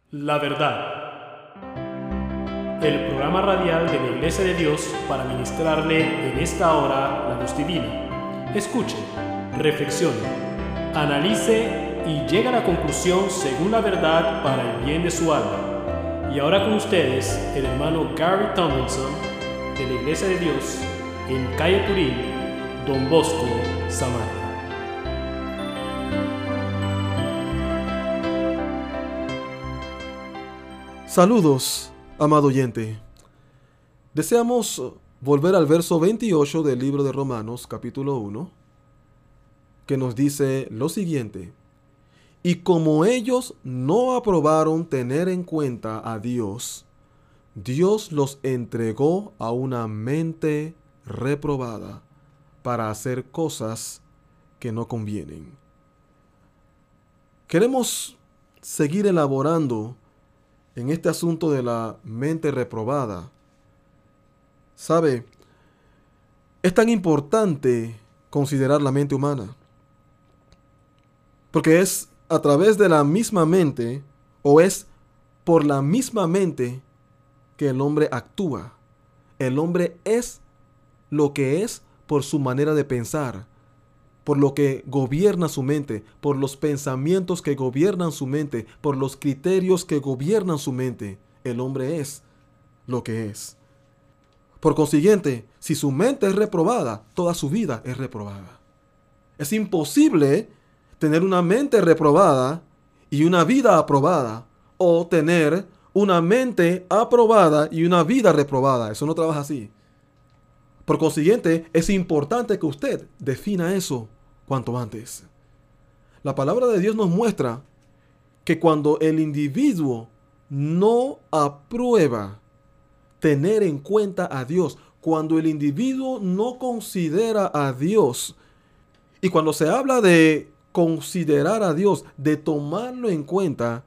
La verdad. El programa radial de la Iglesia de Dios para ministrarle en esta hora la luz divina. Escuche, reflexione, analice y llegue a la conclusión según la verdad para el bien de su alma. Y ahora con ustedes, el hermano Gary Tomlinson de la Iglesia de Dios en Calle Turín, Don Bosco, Samaria. Saludos, amado oyente. Deseamos volver al verso 28 del libro de Romanos, capítulo 1, que nos dice lo siguiente: y como ellos no aprobaron tener en cuenta a Dios, Dios los entregó a una mente reprobada para hacer cosas que no convienen. Queremos seguir elaborando en este asunto de la mente reprobada. ¿Sabe? Es tan importante considerar la mente humana, porque es a través de la misma mente, o es por la misma mente, que el hombre actúa. El hombre es lo que es por su manera de pensar, por lo que gobierna su mente, por los pensamientos que gobiernan su mente, por los criterios que gobiernan su mente. El hombre es lo que es. Por consiguiente, si su mente es reprobada, toda su vida es reprobada. Es imposible tener una mente reprobada y una vida aprobada, o tener una mente aprobada y una vida reprobada. Eso no trabaja así. Por consiguiente, es importante que usted defina eso cuanto antes. La palabra de Dios nos muestra que cuando el individuo no aprueba tener en cuenta a Dios, cuando el individuo no considera a Dios, y cuando se habla de considerar a Dios, de tomarlo en cuenta,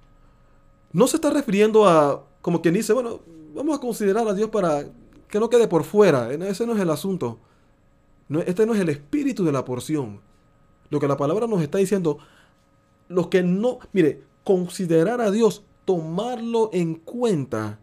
no se está refiriendo a, como quien dice, bueno, vamos a considerar a Dios para que no quede por fuera. Ese no es el asunto. Este no es el espíritu de la porción. Lo que la palabra nos está diciendo, los que no, mire, considerar a Dios, tomarlo en cuenta,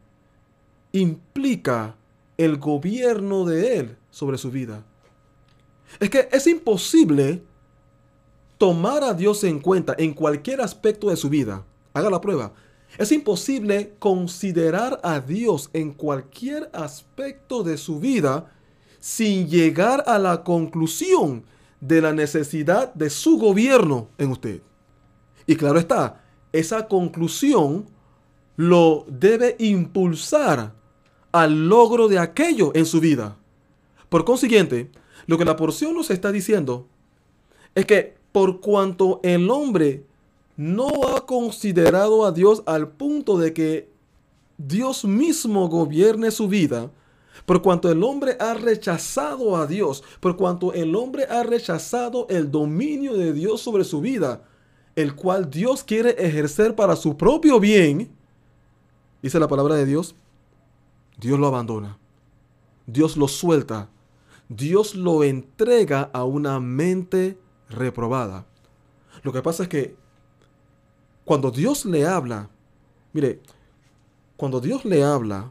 implica el gobierno de Él sobre su vida. Es que es imposible tomar a Dios en cuenta en cualquier aspecto de su vida. Haga la prueba. Es imposible considerar a Dios en cualquier aspecto de su vida sin llegar a la conclusión de la necesidad de su gobierno en usted. Y claro está, esa conclusión lo debe impulsar al logro de aquello en su vida. Por consiguiente, lo que la porción nos está diciendo es que por cuanto el hombre no ha considerado a Dios al punto de que Dios mismo gobierne su vida, por cuanto el hombre ha rechazado a Dios, por cuanto el hombre ha rechazado el dominio de Dios sobre su vida, el cual Dios quiere ejercer para su propio bien, dice la palabra de Dios, Dios lo abandona, Dios lo suelta, Dios lo entrega a una mente reprobada. Lo que pasa es que cuando Dios le habla, mire, cuando Dios le habla,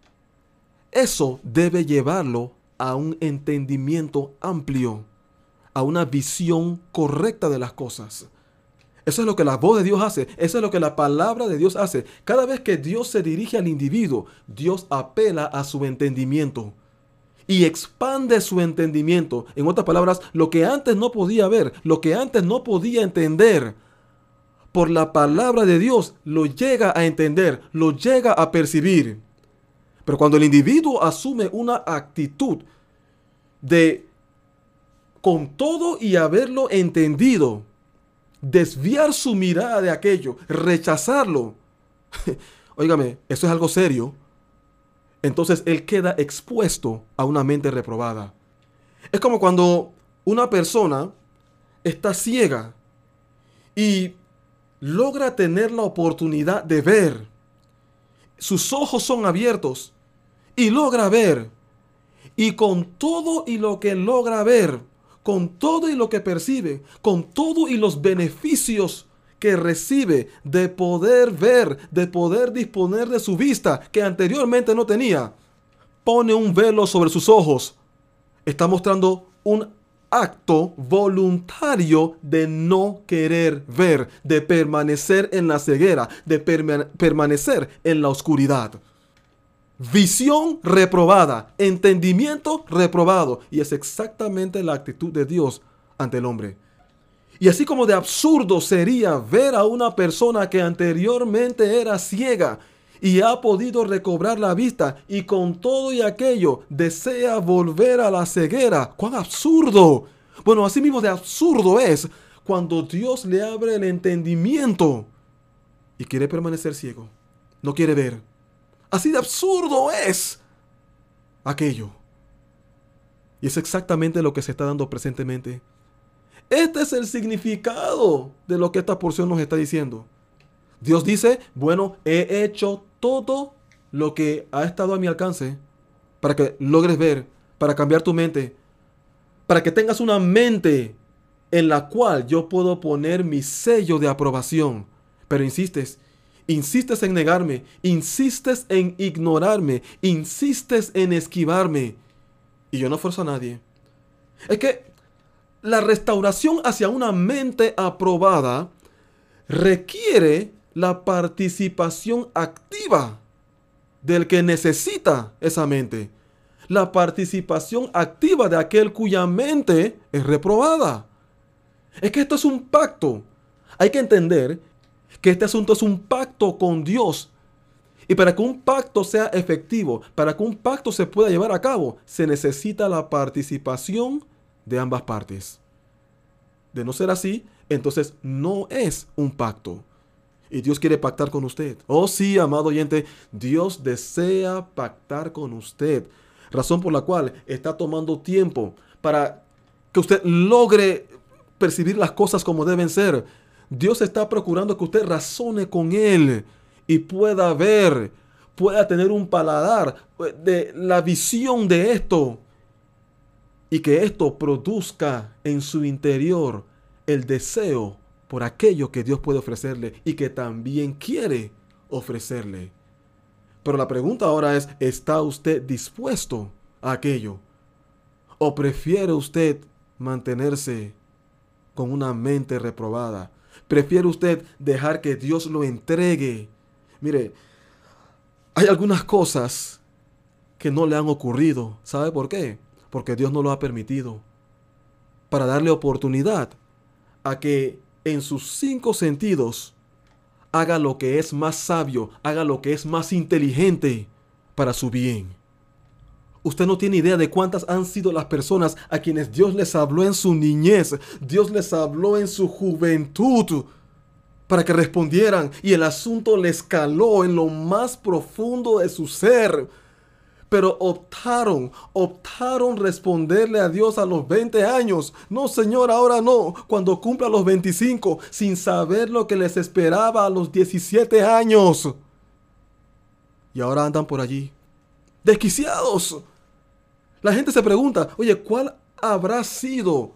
eso debe llevarlo a un entendimiento amplio, a una visión correcta de las cosas. Eso es lo que la voz de Dios hace, eso es lo que la palabra de Dios hace. Cada vez que Dios se dirige al individuo, Dios apela a su entendimiento y expande su entendimiento. En otras palabras, lo que antes no podía ver, lo que antes no podía entender, por la palabra de Dios lo llega a entender, lo llega a percibir. Pero cuando el individuo asume una actitud de, con todo y haberlo entendido, desviar su mirada de aquello, rechazarlo, óigame, eso es algo serio. Entonces él queda expuesto a una mente reprobada. Es como cuando una persona está ciega y logra tener la oportunidad de ver. Sus ojos son abiertos y logra ver. Y con todo y lo que logra ver, con todo y lo que percibe, con todo y los beneficios que recibe de poder ver, de poder disponer de su vista que anteriormente no tenía, pone un velo sobre sus ojos. Está mostrando un acto voluntario de no querer ver, de permanecer en la ceguera, de permanecer en la oscuridad. Visión reprobada, entendimiento reprobado. Y es exactamente la actitud de Dios ante el hombre. Y así como de absurdo sería ver a una persona que anteriormente era ciega y ha podido recobrar la vista y con todo y aquello desea volver a la ceguera. ¡Cuán absurdo! Bueno, así mismo de absurdo es cuando Dios le abre el entendimiento y quiere permanecer ciego. No quiere ver. Así de absurdo es aquello. Y es exactamente lo que se está dando presentemente. Este es el significado de lo que esta porción nos está diciendo. Dios dice, bueno, he hecho todo lo que ha estado a mi alcance para que logres ver, para cambiar tu mente, para que tengas una mente en la cual yo puedo poner mi sello de aprobación. Pero insistes en negarme, insistes en ignorarme, insistes en esquivarme. Y yo no fuerzo a nadie. Es que la restauración hacia una mente aprobada requiere la participación activa del que necesita esa mente. La participación activa de aquel cuya mente es reprobada. Es que esto es un pacto. Hay que entender que este asunto es un pacto con Dios. Y para que un pacto sea efectivo, para que un pacto se pueda llevar a cabo, se necesita la participación de ambas partes. De no ser así, entonces no es un pacto. Y Dios quiere pactar con usted. Oh sí, amado oyente, Dios desea pactar con usted. Razón por la cual está tomando tiempo para que usted logre percibir las cosas como deben ser. Dios está procurando que usted razone con Él y pueda ver, pueda tener un paladar de la visión de esto. Y que esto produzca en su interior el deseo por aquello que Dios puede ofrecerle y que también quiere ofrecerle. Pero la pregunta ahora es, ¿está usted dispuesto a aquello? ¿O prefiere usted mantenerse con una mente reprobada? ¿Prefiere usted dejar que Dios lo entregue? Mire, hay algunas cosas que no le han ocurrido. ¿Sabe por qué? Porque Dios no lo ha permitido. Para darle oportunidad a que en sus 5 sentidos haga lo que es más sabio, haga lo que es más inteligente para su bien. Usted no tiene idea de cuántas han sido las personas a quienes Dios les habló en su niñez, Dios les habló en su juventud para que respondieran y el asunto les caló en lo más profundo de su ser. Pero optaron responderle a Dios a los 20 años. No, Señor, ahora no. Cuando cumpla los 25, sin saber lo que les esperaba a los 17 años. Y ahora andan por allí, desquiciados. La gente se pregunta, oye, ¿cuál habrá sido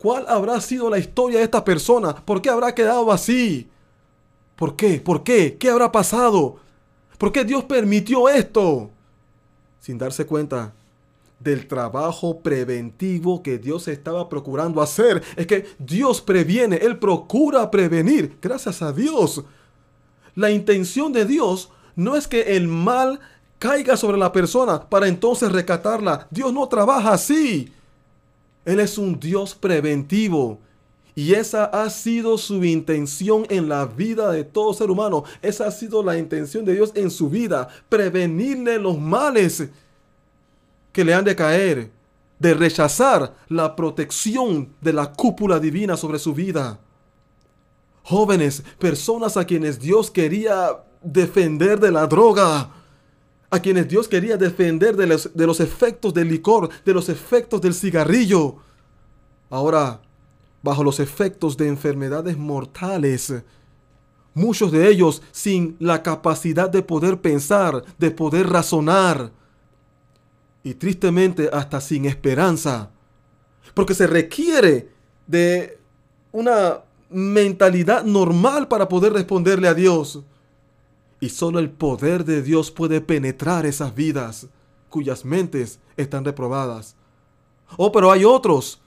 la historia de esta persona? ¿Por qué habrá quedado así? ¿Por qué? ¿Por qué? ¿Qué habrá pasado? ¿Por qué Dios permitió esto? Sin darse cuenta del trabajo preventivo que Dios estaba procurando hacer. Es que Dios previene, Él procura prevenir. Gracias a Dios. La intención de Dios no es que el mal caiga sobre la persona para entonces rescatarla. Dios no trabaja así. Él es un Dios preventivo. Y esa ha sido su intención en la vida de todo ser humano. Esa ha sido la intención de Dios en su vida. Prevenirle los males que le han de caer. De rechazar la protección de la cúpula divina sobre su vida. Jóvenes, personas a quienes Dios quería defender de la droga. A quienes Dios quería defender de los efectos del licor, de los efectos del cigarrillo. Ahora, bajo los efectos de enfermedades mortales, muchos de ellos sin la capacidad de poder pensar, de poder razonar, y tristemente hasta sin esperanza, porque se requiere de una mentalidad normal para poder responderle a Dios. Y solo el poder de Dios puede penetrar esas vidas cuyas mentes están reprobadas. Oh, pero hay otros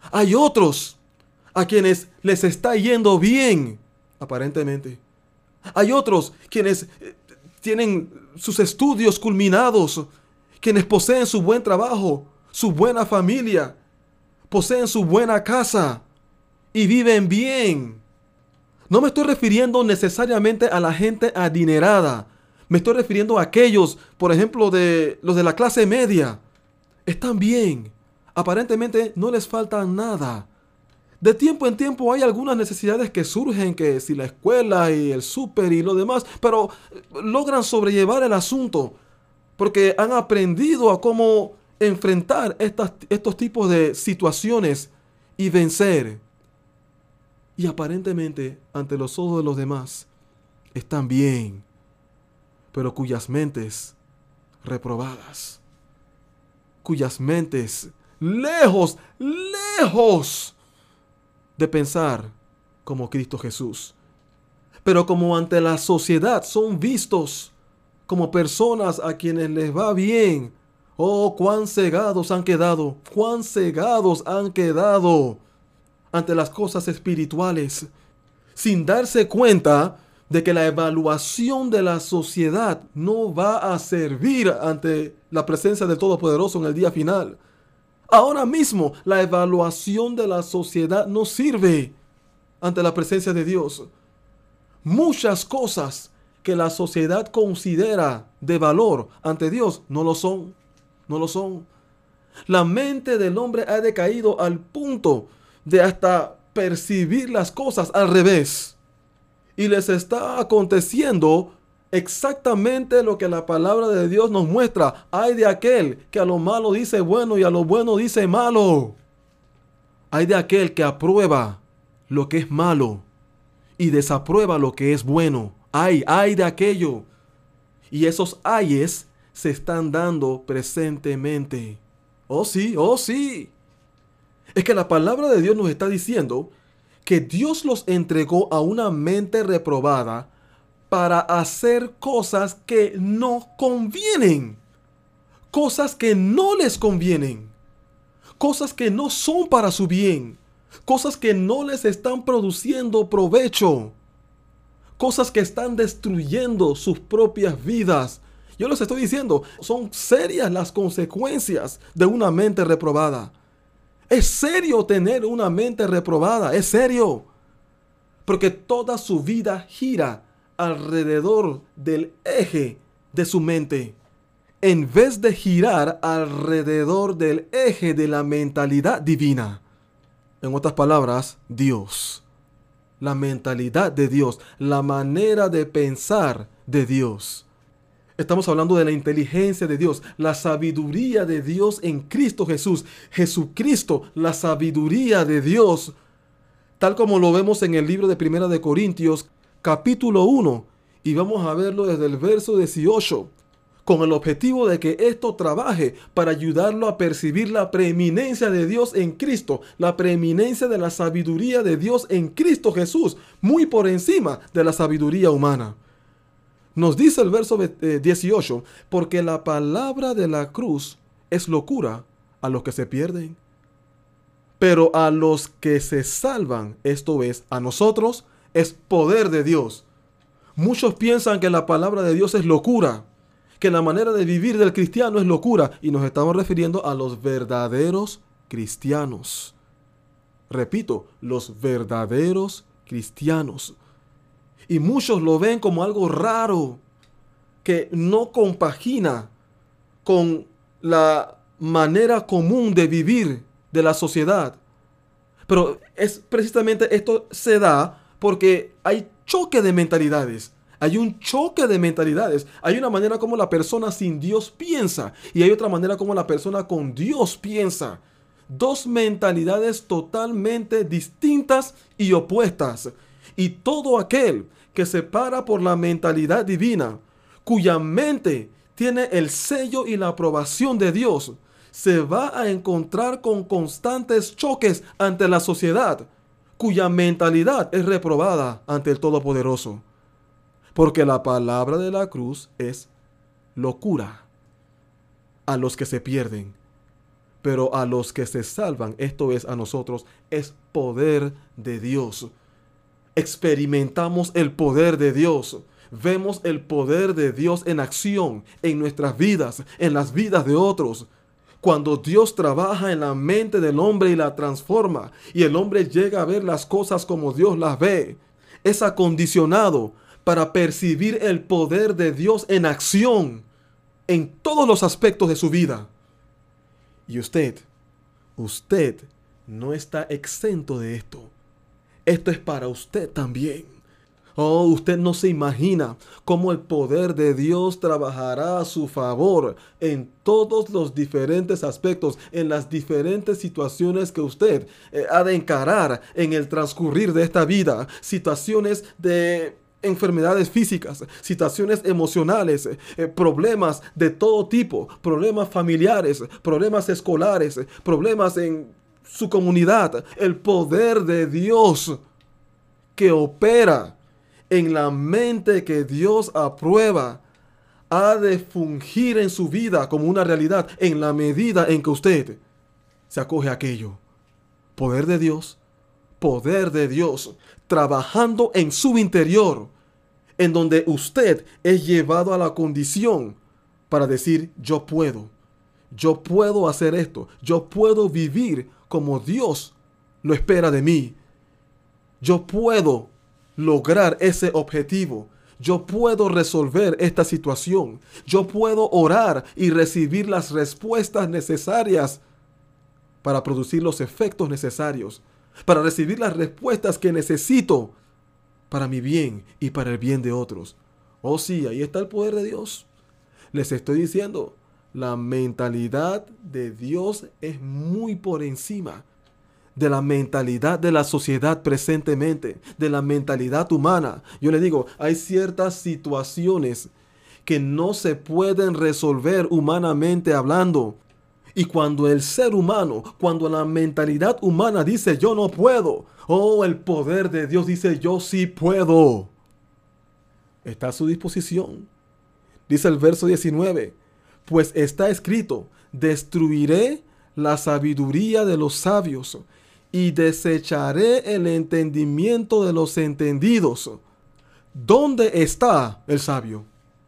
a quienes les está yendo bien, aparentemente. Hay otros quienes tienen sus estudios culminados, quienes poseen su buen trabajo, su buena familia, poseen su buena casa y viven bien. No me estoy refiriendo necesariamente a la gente adinerada. Me estoy refiriendo a aquellos, por ejemplo, de los de la clase media. Están bien. Aparentemente no les falta nada. De tiempo en tiempo hay algunas necesidades que surgen, que si la escuela y el súper y lo demás, pero logran sobrellevar el asunto porque han aprendido a cómo enfrentar estos tipos de situaciones y vencer. Y aparentemente, ante los ojos de los demás, están bien, pero cuyas mentes reprobadas, cuyas mentes lejos de pensar como Cristo Jesús. Pero como ante la sociedad son vistos como personas a quienes les va bien. Oh, cuán cegados han quedado ante las cosas espirituales, sin darse cuenta de que la evaluación de la sociedad no va a servir ante la presencia del Todopoderoso en el día final. Ahora mismo la evaluación de la sociedad no sirve ante la presencia de Dios. Muchas cosas que la sociedad considera de valor ante Dios no lo son. La mente del hombre ha decaído al punto de hasta percibir las cosas al revés. Y les está aconteciendo exactamente lo que la palabra de Dios nos muestra. Ay de aquel que a lo malo dice bueno y a lo bueno dice malo. Ay de aquel que aprueba lo que es malo y desaprueba lo que es bueno. Ay de aquello. Y esos ayes se están dando presentemente. Oh sí. Es que la palabra de Dios nos está diciendo que Dios los entregó a una mente reprobada para hacer cosas que no convienen. Cosas que no les convienen. Cosas que no son para su bien. Cosas que no les están produciendo provecho. Cosas que están destruyendo sus propias vidas. Yo les estoy diciendo, son serias las consecuencias de una mente reprobada. Es serio tener una mente reprobada, es serio. Porque toda su vida gira alrededor del eje de su mente, en vez de girar alrededor del eje de la mentalidad divina. En otras palabras, Dios. La mentalidad de Dios, la manera de pensar de Dios. Estamos hablando de la inteligencia de Dios, la sabiduría de Dios en Cristo Jesús. Jesucristo, la sabiduría de Dios, tal como lo vemos en el libro de Primera de Corintios, capítulo 1, y vamos a verlo desde el verso 18, con el objetivo de que esto trabaje para ayudarlo a percibir la preeminencia de Dios en Cristo, la preeminencia de la sabiduría de Dios en Cristo Jesús, muy por encima de la sabiduría humana. Nos dice el verso 18, porque la palabra de la cruz es locura a los que se pierden, pero a los que se salvan, esto es, a nosotros, es poder de Dios. Muchos piensan que la palabra de Dios es locura, que la manera de vivir del cristiano es locura, y nos estamos refiriendo a los verdaderos cristianos. Repito, los verdaderos cristianos. Y muchos lo ven como algo raro, que no compagina con la manera común de vivir de la sociedad. Pero es precisamente esto se da porque hay choque de mentalidades. Hay un choque de mentalidades. Hay una manera como la persona sin Dios piensa y hay otra manera como la persona con Dios piensa. Dos mentalidades totalmente distintas y opuestas. Y todo aquel que se para por la mentalidad divina, cuya mente tiene el sello y la aprobación de Dios, se va a encontrar con constantes choques ante la sociedad, cuya mentalidad es reprobada ante el Todopoderoso. Porque la palabra de la cruz es locura a los que se pierden, pero a los que se salvan, esto es a nosotros, es poder de Dios. Experimentamos el poder de Dios. Vemos el poder de Dios en acción en nuestras vidas, en las vidas de otros. Cuando Dios trabaja en la mente del hombre y la transforma, y el hombre llega a ver las cosas como Dios las ve, es acondicionado para percibir el poder de Dios en acción en todos los aspectos de su vida. Y usted no está exento de esto. Esto es para usted también. Oh, usted no se imagina cómo el poder de Dios trabajará a su favor en todos los diferentes aspectos, en las diferentes situaciones que usted ha de encarar en el transcurrir de esta vida. Situaciones de enfermedades físicas, situaciones emocionales, problemas de todo tipo, problemas familiares, problemas escolares, problemas en su comunidad. El poder de Dios que opera en la mente que Dios aprueba ha de fungir en su vida como una realidad en la medida en que usted se acoge a aquello. Poder de Dios trabajando en su interior, en donde usted es llevado a la condición para decir: yo puedo hacer esto, yo puedo vivir como Dios lo espera de mí, yo puedo lograr ese objetivo, yo puedo resolver esta situación, yo puedo orar y recibir las respuestas necesarias para producir los efectos necesarios, para recibir las respuestas que necesito para mi bien y para el bien de otros. Oh sí, ahí está el poder de Dios. Les estoy diciendo, la mentalidad de Dios es muy por encima de la mentalidad de la sociedad presentemente, de la mentalidad humana. Yo le digo, hay ciertas situaciones que no se pueden resolver humanamente hablando. Y cuando el ser humano, cuando la mentalidad humana dice yo no puedo, oh, el poder de Dios dice yo sí puedo. Está a su disposición. Dice el verso 19, pues está escrito, destruiré la sabiduría de los sabios y desecharé el entendimiento de los entendidos. ¿Dónde está el sabio?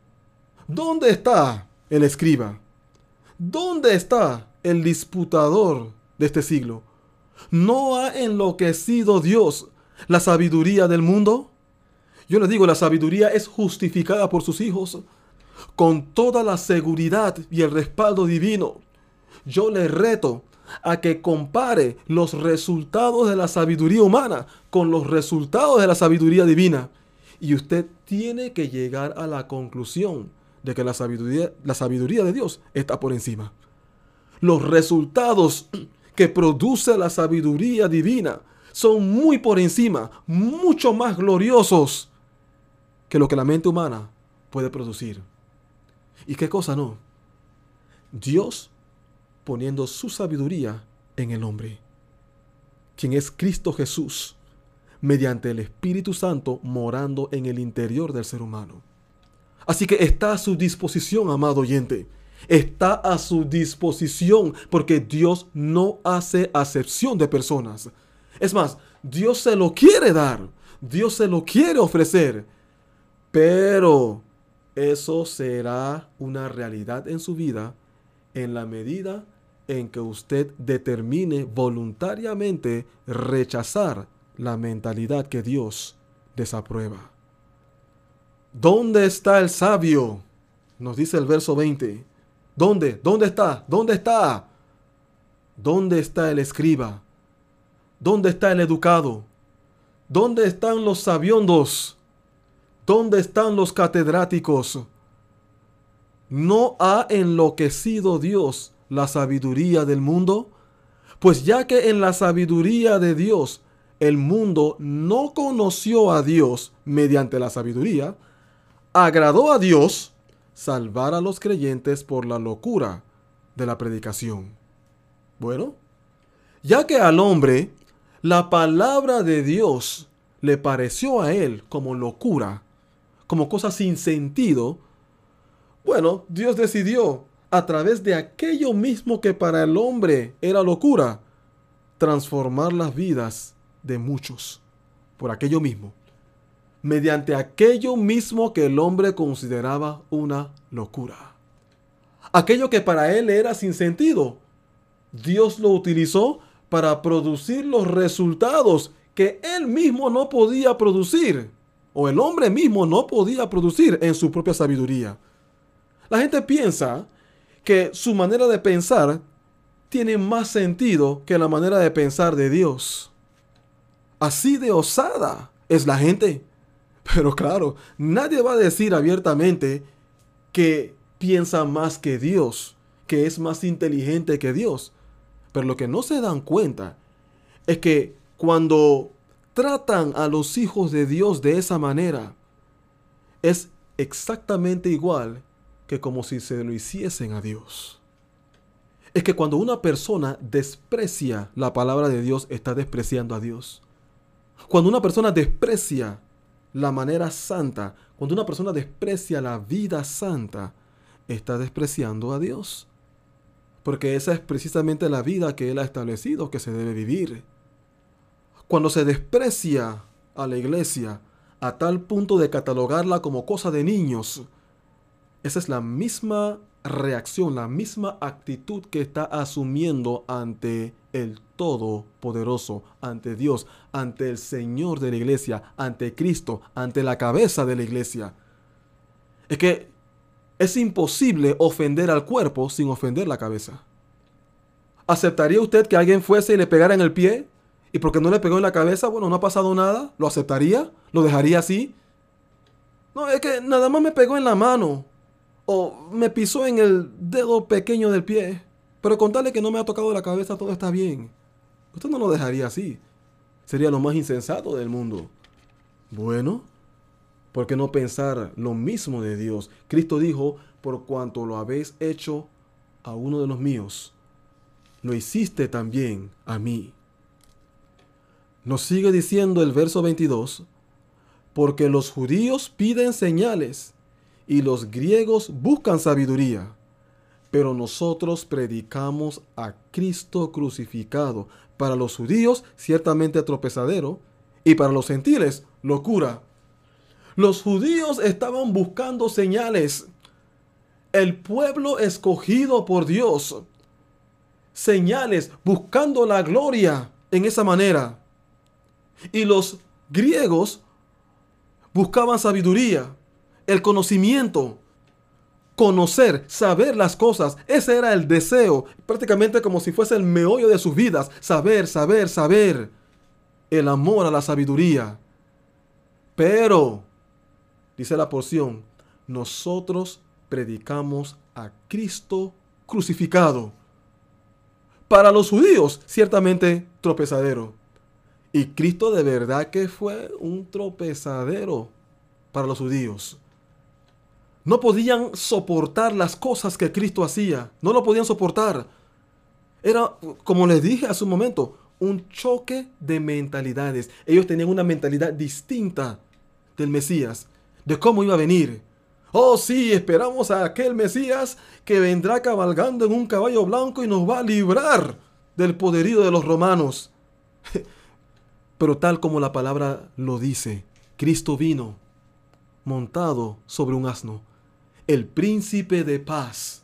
¿Dónde está el escriba? ¿Dónde está el disputador de este siglo? ¿No ha enloquecido Dios la sabiduría del mundo? Yo les digo, la sabiduría es justificada por sus hijos con toda la seguridad y el respaldo divino. Yo le reto a que compare los resultados de la sabiduría humana con los resultados de la sabiduría divina. Y usted tiene que llegar a la conclusión de que la sabiduría de Dios está por encima. Los resultados que produce la sabiduría divina son muy por encima, mucho más gloriosos que lo que la mente humana puede producir. ¿Y qué cosa no? Dios poniendo su sabiduría en el hombre, quien es Cristo Jesús, mediante el Espíritu Santo morando en el interior del ser humano. Así que está a su disposición, amado oyente. Está a su disposición porque Dios no hace acepción de personas. Es más, Dios se lo quiere dar. Dios se lo quiere ofrecer. Pero eso será una realidad en su vida en la medida en que usted determine voluntariamente rechazar la mentalidad que Dios desaprueba. ¿Dónde está el sabio? Nos dice el verso 20. ¿Dónde? ¿Dónde está? ¿Dónde está? ¿Dónde está el escriba? ¿Dónde está el educado? ¿Dónde están los sabiondos? ¿Dónde están los catedráticos? ¿No ha enloquecido Dios la sabiduría del mundo? Pues ya que en la sabiduría de Dios el mundo no conoció a Dios mediante la sabiduría, agradó a Dios salvar a los creyentes por la locura de la predicación. Bueno, ya que al hombre la palabra de Dios le pareció a él como locura, como cosa sin sentido, bueno, Dios decidió, a través de aquello mismo que para el hombre era locura, transformar las vidas de muchos por aquello mismo, mediante aquello mismo que el hombre consideraba una locura. Aquello que para él era sin sentido, Dios lo utilizó para producir los resultados que él mismo no podía producir, o el hombre mismo no podía producir en su propia sabiduría. La gente piensa que su manera de pensar tiene más sentido que la manera de pensar de Dios. Así de osada es la gente. Pero claro, nadie va a decir abiertamente que piensa más que Dios, que es más inteligente que Dios. Pero lo que no se dan cuenta es que cuando tratan a los hijos de Dios de esa manera, es exactamente igual que como si se lo hiciesen a Dios. Es que cuando una persona desprecia la palabra de Dios, está despreciando a Dios. Cuando una persona desprecia la manera santa, cuando una persona desprecia la vida santa, está despreciando a Dios. Porque esa es precisamente la vida que Él ha establecido que se debe vivir. Cuando se desprecia a la iglesia a tal punto de catalogarla como cosa de niños, esa es la misma reacción, la misma actitud que está asumiendo ante el Todopoderoso, ante Dios, ante el Señor de la iglesia, ante Cristo, ante la cabeza de la iglesia. Es que es imposible ofender al cuerpo sin ofender la cabeza. ¿Aceptaría usted que alguien fuese y le pegara en el pie? Y porque no le pegó en la cabeza, bueno, no ha pasado nada. ¿Lo aceptaría? ¿Lo dejaría así? No, es que nada más me pegó en la mano. O me pisó en el dedo pequeño del pie. Pero contarle que no me ha tocado la cabeza, todo está bien. Usted no lo dejaría así. Sería lo más insensato del mundo. Bueno, ¿por qué no pensar lo mismo de Dios? Cristo dijo, por cuanto lo habéis hecho a uno de los míos, lo hiciste también a mí. Nos sigue diciendo el verso 22, porque los judíos piden señales y los griegos buscan sabiduría, pero nosotros predicamos a Cristo crucificado, para los judíos ciertamente tropezadero y para los gentiles locura. Los judíos estaban buscando señales. El pueblo escogido por Dios. Señales, buscando la gloria en esa manera. Y los griegos buscaban sabiduría, el conocimiento, conocer, saber las cosas. Ese era el deseo, prácticamente como si fuese el meollo de sus vidas. Saber, saber, saber. El amor a la sabiduría. Pero, dice la porción, nosotros predicamos a Cristo crucificado. Para los judíos, ciertamente tropezadero. Y Cristo de verdad que fue un tropezadero para los judíos. No podían soportar las cosas que Cristo hacía. No lo podían soportar. Era, como les dije hace un momento, un choque de mentalidades. Ellos tenían una mentalidad distinta del Mesías, de cómo iba a venir. Oh sí, esperamos a aquel Mesías que vendrá cabalgando en un caballo blanco y nos va a librar del poderío de los romanos. Pero tal como la palabra lo dice, Cristo vino montado sobre un asno, el príncipe de paz,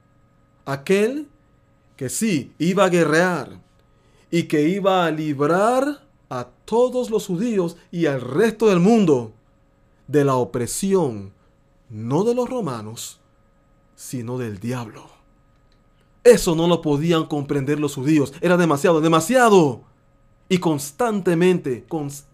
aquel que sí iba a guerrear y que iba a librar a todos los judíos y al resto del mundo de la opresión, no de los romanos, sino del diablo. Eso no lo podían comprender los judíos. Era demasiado, demasiado. Y constantemente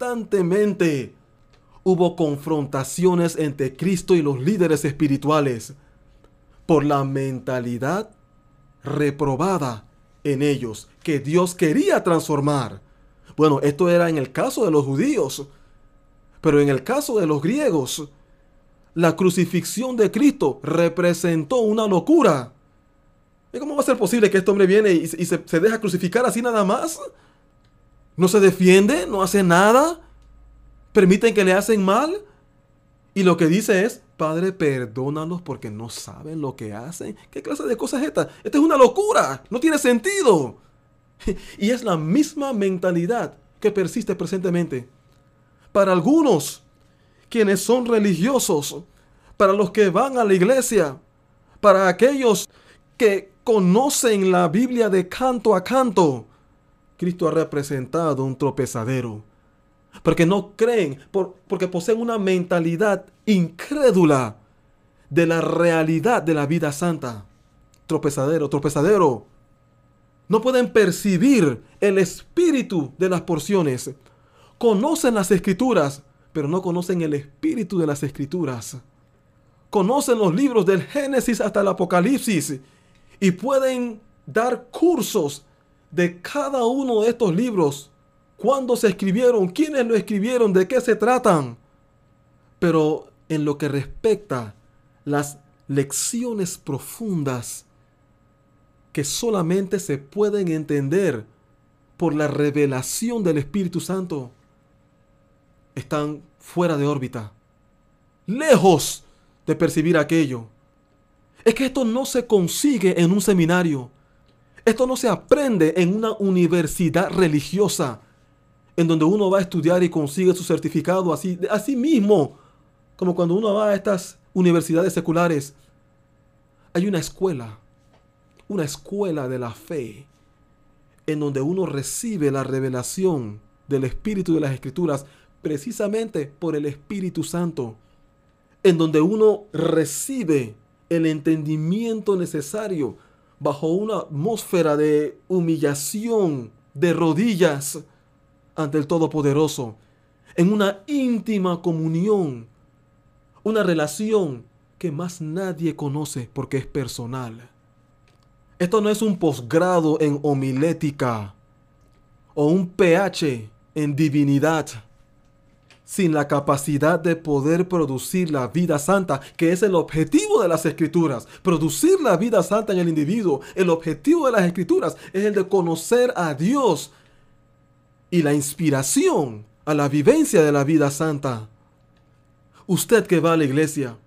hubo confrontaciones entre Cristo y los líderes espirituales por la mentalidad reprobada en ellos, que Dios quería transformar. Bueno, esto era en el caso de los judíos, pero en el caso de los griegos, la crucifixión de Cristo representó una locura. ¿Y cómo va a ser posible que este hombre viene y se deja crucificar así nada más? no se defiende, no hace nada, permiten que le hacen mal. Y lo que dice es: Padre, perdónalos porque no saben lo que hacen. ¿Qué clase de cosa es esta? Esta es una locura, no tiene sentido. Y es la misma mentalidad que persiste presentemente. Para algunos, quienes son religiosos, para los que van a la iglesia, para aquellos que conocen la Biblia de canto a canto, Cristo ha representado un tropezadero. Porque no creen, porque poseen una mentalidad incrédula de la realidad de la vida santa. Tropezadero, tropezadero. No pueden percibir el espíritu de las porciones. Conocen las escrituras, pero no conocen el espíritu de las escrituras. Conocen los libros del Génesis hasta el Apocalipsis y pueden dar cursos de cada uno de estos libros. ¿Cuándo se escribieron? ¿Quiénes lo escribieron? ¿De qué se tratan? Pero en lo que respecta las lecciones profundas que solamente se pueden entender por la revelación del Espíritu Santo, están fuera de órbita, lejos de percibir aquello. Es que esto no se consigue en un seminario. Esto no se aprende en una universidad religiosa, en donde uno va a estudiar y consigue su certificado así mismo, como cuando uno va a estas universidades seculares. Hay una escuela de la fe, en donde uno recibe la revelación del Espíritu de las Escrituras, precisamente por el Espíritu Santo, en donde uno recibe el entendimiento necesario bajo una atmósfera de humillación, de rodillas ante el Todopoderoso, en una íntima comunión, una relación que más nadie conoce porque es personal. Esto no es un posgrado en homilética o un PH en divinidad, sin la capacidad de poder producir la vida santa, que es el objetivo de las Escrituras. Producir la vida santa en el individuo. El objetivo de las Escrituras es el de conocer a Dios y la inspiración a la vivencia de la vida santa. Usted que va a la iglesia,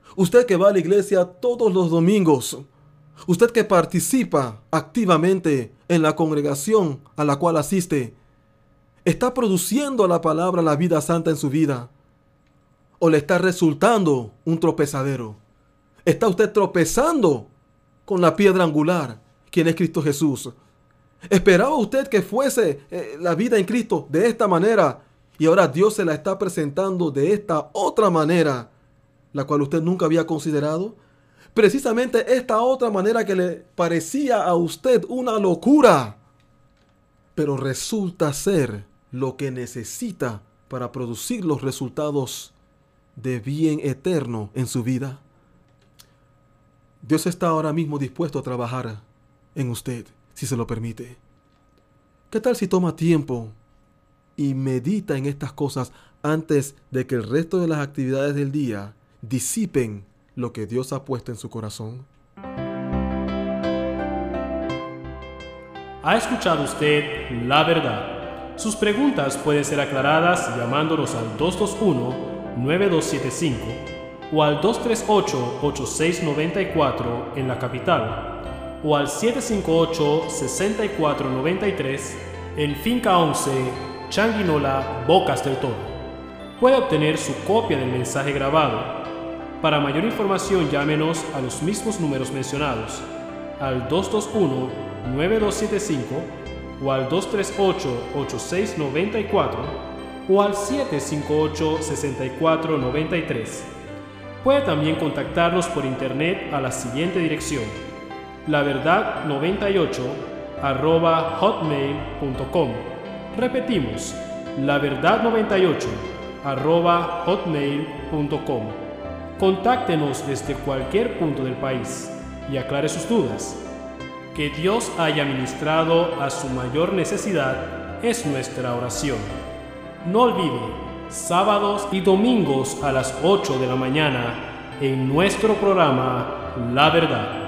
todos los domingos, usted que participa activamente en la congregación a la cual asiste, ¿está produciendo la palabra, la vida santa en su vida? ¿O le está resultando un tropezadero? ¿Está usted tropezando con la piedra angular, quien es Cristo Jesús? ¿Esperaba usted que fuese la vida en Cristo de esta manera y ahora Dios se la está presentando de esta otra manera, la cual usted nunca había considerado? Precisamente esta otra manera que le parecía a usted una locura, pero resulta ser lo que necesita para producir los resultados de bien eterno en su vida. Dios está ahora mismo dispuesto a trabajar en usted, si se lo permite. ¿Qué tal si toma tiempo y medita en estas cosas antes de que el resto de las actividades del día disipen lo que Dios ha puesto en su corazón? ¿Ha escuchado usted la verdad? Sus preguntas pueden ser aclaradas llamándonos al 221-9275 o al 238-8694 en la capital, o al 758-6493 en Finca 11, Changuinola, Bocas del Toro. Puede obtener su copia del mensaje grabado. Para mayor información, llámenos a los mismos números mencionados, al 221-9275 o al 238-8694 o al 758-6493. Puede también contactarnos por internet a la siguiente dirección: laverdad98@hotmail.com. Repetimos, laverdad98@hotmail.com. Contáctenos desde cualquier punto del país y aclare sus dudas. Que Dios haya ministrado a su mayor necesidad es nuestra oración. No olvide, sábados y domingos a las 8 de la mañana en nuestro programa La Verdad.